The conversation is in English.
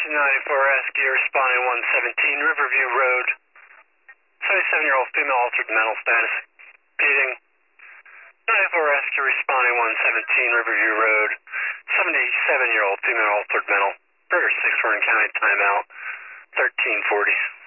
94 rescue responding 117 Riverview Road. 77-year-old female altered mental status. Beating. 94 rescue responding 117 Riverview Road. 77-year-old female altered mental. Burger 6 Warren County timeout. 1340.